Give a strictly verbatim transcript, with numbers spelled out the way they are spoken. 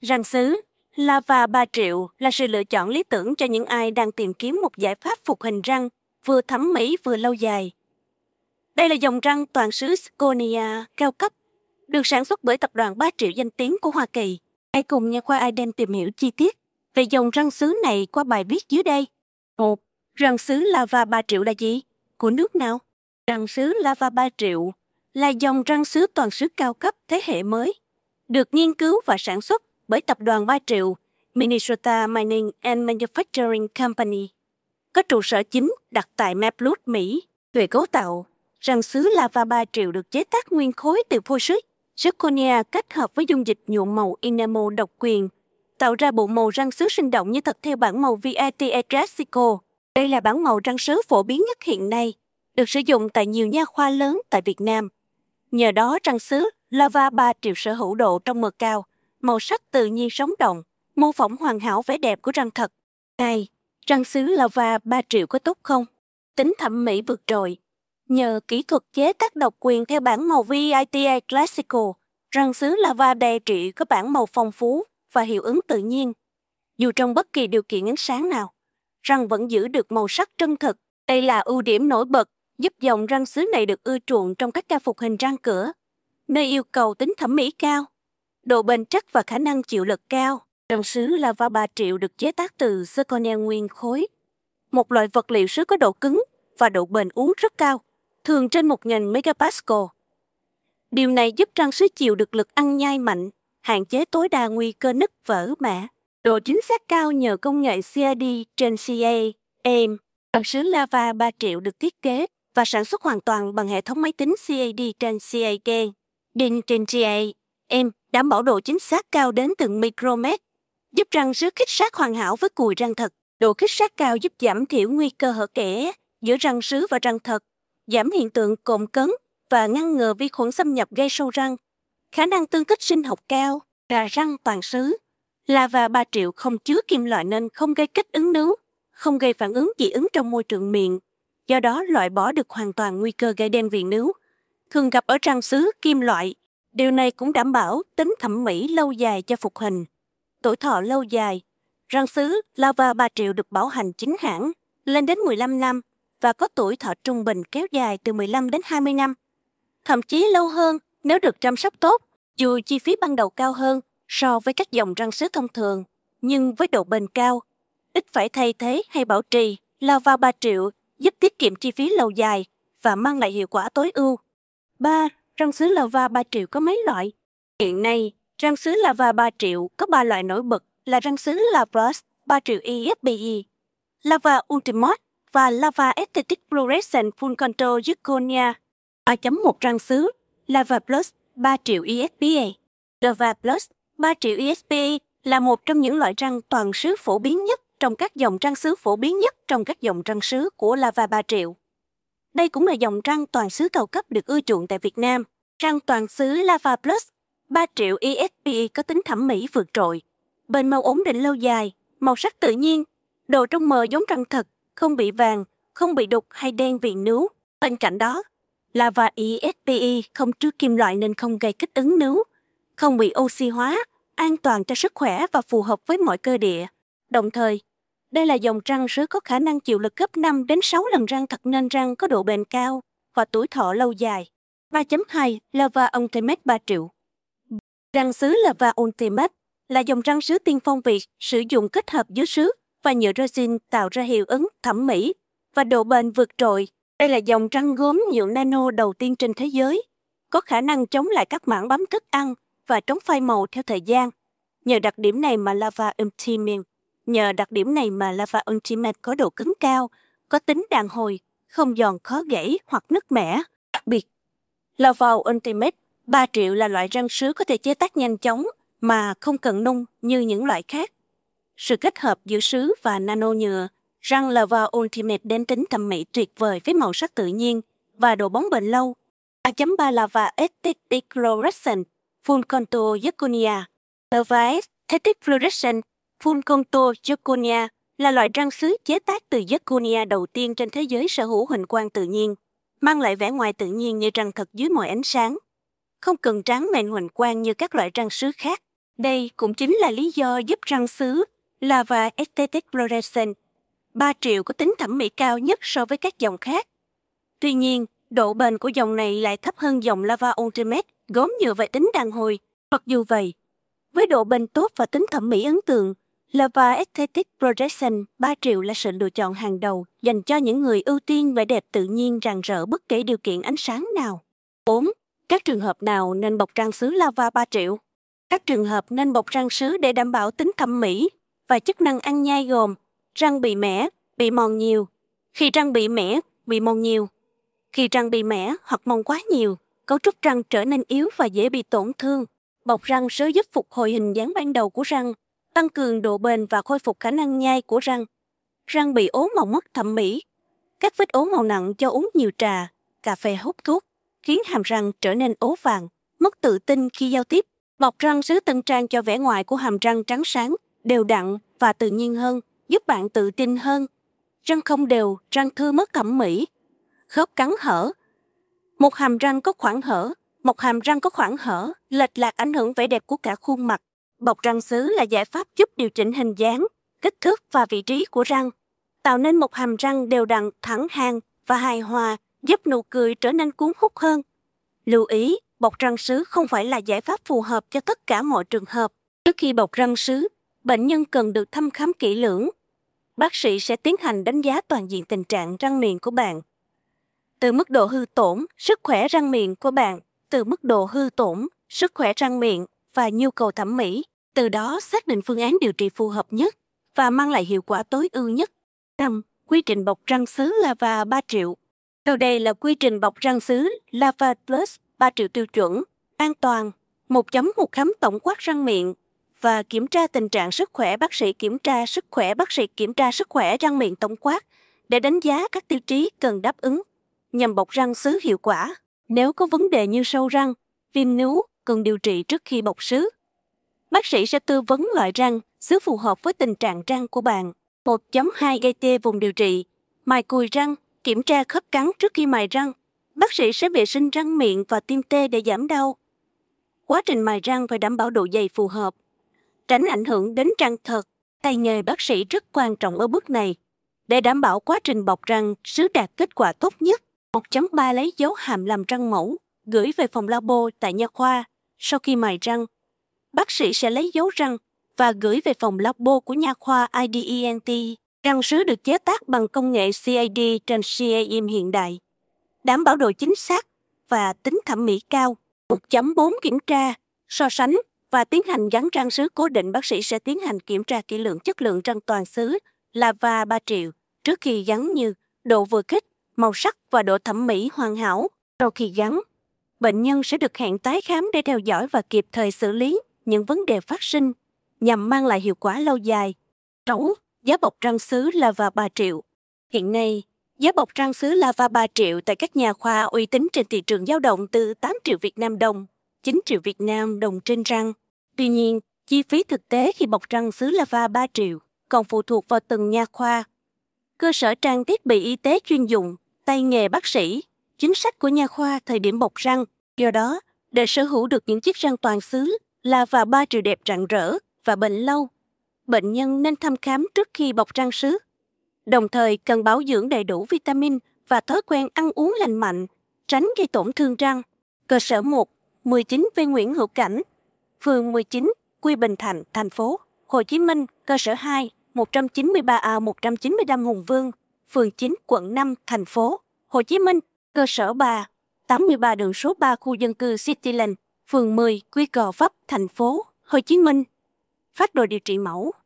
Răng sứ Lava ba triệu là sự lựa chọn lý tưởng cho những ai đang tìm kiếm một giải pháp phục hình răng vừa thẩm mỹ vừa lâu dài. Đây là dòng răng toàn sứ zirconia cao cấp, được sản xuất bởi tập đoàn ba triệu danh tiếng của Hoa Kỳ. Hãy cùng nha khoa Iden tìm hiểu chi tiết về dòng răng sứ này qua bài viết dưới đây. một. Răng sứ Lava ba triệu là gì? Của nước nào? Răng sứ Lava ba triệu là dòng răng sứ toàn sứ cao cấp thế hệ mới, được nghiên cứu và sản xuất bởi tập đoàn ba triệu Minnesota Mining and Manufacturing Company, có trụ sở chính đặt tại Maplewood, Mỹ. Về cấu tạo, răng sứ Lava ba triệu được chế tác nguyên khối từ phôi sứ zirconia kết hợp với dung dịch nhuộm màu enamel độc quyền, tạo ra bộ màu răng sứ sinh động như thật theo bản màu vê i tê Classical. Đây là bản màu răng sứ phổ biến nhất hiện nay, được sử dụng tại nhiều nha khoa lớn tại Việt Nam. Nhờ đó, răng sứ Lava ba triệu sở hữu độ trong mờ cao, màu sắc tự nhiên sống động, mô phỏng hoàn hảo vẻ đẹp của răng thật. hai. Răng sứ Lava ba triệu có tốt không? Tính thẩm mỹ vượt trội. Nhờ kỹ thuật chế tác độc quyền theo bản màu vê i tê Classical, răng sứ Lava ba triệu có bản màu phong phú và hiệu ứng tự nhiên. Dù trong bất kỳ điều kiện ánh sáng nào, răng vẫn giữ được màu sắc chân thực. Đây là ưu điểm nổi bật giúp dòng răng sứ này được ưa chuộng trong các ca phục hình răng cửa, nơi yêu cầu tính thẩm mỹ cao, độ bền chắc và khả năng chịu lực cao. Răng sứ Lava ba triệu được chế tác từ zirconia nguyên khối, một loại vật liệu sứ có độ cứng và độ bền uốn rất cao, thường trên một nghìn megapascal. Điều này giúp răng sứ chịu được lực ăn nhai mạnh, hạn chế tối đa nguy cơ nứt vỡ mẻ. Độ chính xác cao nhờ công nghệ xê a đê trên xê a em. Răng sứ Lava ba triệu được thiết kế và sản xuất hoàn toàn bằng hệ thống máy tính xê a đê trên xê a em. Din trên xê a em đảm bảo độ chính xác cao đến từng micromet, giúp răng sứ khít sát hoàn hảo với cùi răng thật. Độ khít sát cao giúp giảm thiểu nguy cơ hở kẽ giữa răng sứ và răng thật, giảm hiện tượng cộm cấn và ngăn ngừa vi khuẩn xâm nhập gây sâu răng. Khả năng tương thích sinh học cao. Gà răng toàn sứ Lava ba triệu không chứa kim loại nên không gây kích ứng nướu, không gây phản ứng dị ứng trong môi trường miệng, do đó loại bỏ được hoàn toàn nguy cơ gây đen viền nướu, thường gặp ở răng sứ kim loại. Điều này cũng đảm bảo tính thẩm mỹ lâu dài cho phục hình. Tuổi thọ lâu dài. Răng sứ Lava ba triệu được bảo hành chính hãng lên đến mười lăm năm và có tuổi thọ trung bình kéo dài từ mười lăm đến hai mươi năm, thậm chí lâu hơn nếu được chăm sóc tốt. Dù chi phí ban đầu cao hơn so với các dòng răng sứ thông thường, nhưng với độ bền cao, ít phải thay thế hay bảo trì, Lava ba triệu giúp tiết kiệm chi phí lâu dài và mang lại hiệu quả tối ưu. ba. Răng sứ Lava ba triệu có mấy loại? Hiện nay, răng sứ Lava ba triệu có ba loại nổi bật là răng sứ Lava ba triệu e ép pê e, Lava Ultimate và Lava Aesthetic Fluorescent Full Contour Zirconia. ba chấm một Răng sứ Lava Plus ba triệu e ép pê e. Lava Plus ba triệu e ép pê e là một trong những loại răng toàn sứ phổ biến nhất trong các dòng răng sứ phổ biến nhất trong các dòng răng sứ của Lava ba triệu. Đây cũng là dòng răng toàn sứ cao cấp được ưa chuộng tại Việt Nam. Răng toàn sứ Lava Plus ba triệu e ép pê e có tính thẩm mỹ vượt trội, bền màu ổn định lâu dài, màu sắc tự nhiên, độ trong mờ giống răng thật, không bị vàng, không bị đục hay đen viền nướu. Bên cạnh đó, Lava e ép pê e không chứa kim loại nên không gây kích ứng nướu, không bị oxy hóa, an toàn cho sức khỏe và phù hợp với mọi cơ địa. Đồng thời, đây là dòng răng sứ có khả năng chịu lực gấp năm đến sáu lần răng thật nên răng có độ bền cao và tuổi thọ lâu dài. ba chấm hai Lava Ultimate ba triệu. Răng sứ Lava Ultimate là dòng răng sứ tiên phong Việt sử dụng kết hợp giữa sứ và nhựa resin tạo ra hiệu ứng thẩm mỹ và độ bền vượt trội. Đây là dòng răng gốm nhựa nano đầu tiên trên thế giới, có khả năng chống lại các mảng bám thức ăn và chống phai màu theo thời gian. Nhờ đặc điểm này mà Lava Ultimate, nhờ đặc điểm này mà Lava Ultimate có độ cứng cao, có tính đàn hồi, không giòn khó gãy hoặc nứt mẻ. Đặc biệt, Lava Ultimate ba triệu là loại răng sứ có thể chế tác nhanh chóng mà không cần nung như những loại khác. Sự kết hợp giữa sứ và nano nhựa, răng Lava Ultimate đến tính thẩm mỹ tuyệt vời với màu sắc tự nhiên và độ bóng bền lâu. ba chấm ba Lava Aesthetic Fluorescent Full Contour Zirconia. Lava Aesthetic Fluorescent Full Contour Zirconia là loại răng sứ chế tác từ zirconia đầu tiên trên thế giới sở hữu huỳnh quang tự nhiên, mang lại vẻ ngoài tự nhiên như răng thật dưới mọi ánh sáng. Không cần tráng mền huỳnh quang như các loại răng sứ khác. Đây cũng chính là lý do giúp răng sứ Lava Aesthetic Fluorescent ba triệu có tính thẩm mỹ cao nhất so với các dòng khác. Tuy nhiên, độ bền của dòng này lại thấp hơn dòng Lava Ultimate gốm nhựa và tính đàn hồi. Mặc dù vậy, với độ bền tốt và tính thẩm mỹ ấn tượng, Lava Aesthetic Fluorescent ba triệu là sự lựa chọn hàng đầu dành cho những người ưu tiên vẻ đẹp tự nhiên rạng rỡ bất kể điều kiện ánh sáng nào. bốn. Các trường hợp nào nên bọc răng sứ Lava ba triệu? Các trường hợp nên bọc răng sứ để đảm bảo tính thẩm mỹ và chức năng ăn nhai gồm răng bị mẻ, bị mòn nhiều. Khi răng bị mẻ, bị mòn nhiều. Khi răng bị mẻ hoặc mòn quá nhiều, cấu trúc răng trở nên yếu và dễ bị tổn thương. Bọc răng sứ giúp phục hồi hình dáng ban đầu của răng, tăng cường độ bền và khôi phục khả năng nhai của răng. Răng bị ố màu mất thẩm mỹ. Các vết ố màu nặng do uống nhiều trà, cà phê hút thuốc, khiến hàm răng trở nên ố vàng, mất tự tin khi giao tiếp. Bọc răng sứ tân trang cho vẻ ngoài của hàm răng trắng sáng, đều đặn và tự nhiên hơn, giúp bạn tự tin hơn. Răng không đều, răng thưa mất thẩm mỹ. Khớp cắn hở. Một hàm răng có khoảng hở, một hàm răng có khoảng hở, lệch lạc ảnh hưởng vẻ đẹp của cả khuôn mặt. Bọc răng sứ là giải pháp giúp điều chỉnh hình dáng, kích thước và vị trí của răng, tạo nên một hàm răng đều đặn, thẳng hàng và hài hòa, giúp nụ cười trở nên cuốn hút hơn. Lưu ý, bọc răng sứ không phải là giải pháp phù hợp cho tất cả mọi trường hợp. Trước khi bọc răng sứ, bệnh nhân cần được thăm khám kỹ lưỡng. Bác sĩ sẽ tiến hành đánh giá toàn diện tình trạng răng miệng của bạn. Từ mức độ hư tổn, sức khỏe răng miệng của bạn, từ mức độ hư tổn, sức khỏe răng miệng và nhu cầu thẩm mỹ, từ đó xác định phương án điều trị phù hợp nhất và mang lại hiệu quả tối ưu nhất. năm. Quy trình bọc răng sứ Lava ba triệu. Sau đây là quy trình bọc răng sứ Lava Plus ba triệu tiêu chuẩn, an toàn. một chấm một khám tổng quát răng miệng và kiểm tra tình trạng sức khỏe. Bác sĩ kiểm tra sức khỏe Bác sĩ kiểm tra sức khỏe răng miệng tổng quát để đánh giá các tiêu chí cần đáp ứng nhằm bọc răng sứ hiệu quả. Nếu có vấn đề như sâu răng, viêm núi, cần điều trị trước khi bọc sứ. Bác sĩ sẽ tư vấn loại răng sứ phù hợp với tình trạng răng của bạn. một chấm hai gây tê vùng điều trị. Mài cùi răng, kiểm tra khớp cắn trước khi mài răng. Bác sĩ sẽ vệ sinh răng miệng và tiêm tê để giảm đau. Quá trình mài răng phải đảm bảo độ dày phù hợp, tránh ảnh hưởng đến răng thật. Tay nghề bác sĩ rất quan trọng ở bước này để đảm bảo quá trình bọc răng sứ đạt kết quả tốt nhất. một chấm ba lấy dấu hàm làm răng mẫu, gửi về phòng labo tại nha khoa. Sau khi mài răng, bác sĩ sẽ lấy dấu răng và gửi về phòng labo của nha khoa i đê e en tê. Răng sứ được chế tác bằng công nghệ xê a đê trên xê a em hiện đại, đảm bảo độ chính xác và tính thẩm mỹ cao. một chấm bốn kiểm tra, so sánh và tiến hành gắn răng sứ cố định. Bác sĩ sẽ tiến hành kiểm tra kỹ lưỡng chất lượng răng toàn sứ Lava ba triệu trước khi gắn, như độ vừa khít, màu sắc và độ thẩm mỹ hoàn hảo. Sau khi gắn, bệnh nhân sẽ được hẹn tái khám để theo dõi và kịp thời xử lý những vấn đề phát sinh nhằm mang lại hiệu quả lâu dài. sáu. Giá bọc răng sứ Lava ba triệu. Hiện nay, giá bọc răng sứ Lava ba triệu tại các nhà khoa uy tín trên thị trường dao động từ tám triệu Việt Nam đồng, chín triệu Việt Nam đồng trên răng. Tuy nhiên, chi phí thực tế khi bọc răng sứ Lava ba triệu còn phụ thuộc vào từng nha khoa, cơ sở trang thiết bị y tế chuyên dụng, tay nghề bác sĩ, chính sách của nha khoa thời điểm bọc răng. Do đó, để sở hữu được những chiếc răng toàn sứ Lava ba triệu đẹp rạng rỡ và bền lâu, bệnh nhân nên thăm khám trước khi bọc răng sứ. Đồng thời cần bảo dưỡng đầy đủ vitamin và thói quen ăn uống lành mạnh, tránh gây tổn thương răng. Cơ sở một, mười chín V Nguyễn Hữu Cảnh, phường mười chín, Quy Bình Thạnh, thành phố Hồ Chí Minh. Cơ sở hai, một trăm chín mươi ba A một trăm chín mươi lăm Hùng Vương, phường chín, quận năm, thành phố Hồ Chí Minh. Cơ sở ba, tám mươi ba đường số ba khu dân cư Cityland, phường mười, Quy Gò Vấp, thành phố Hồ Chí Minh. Phác đồ điều trị mẫu.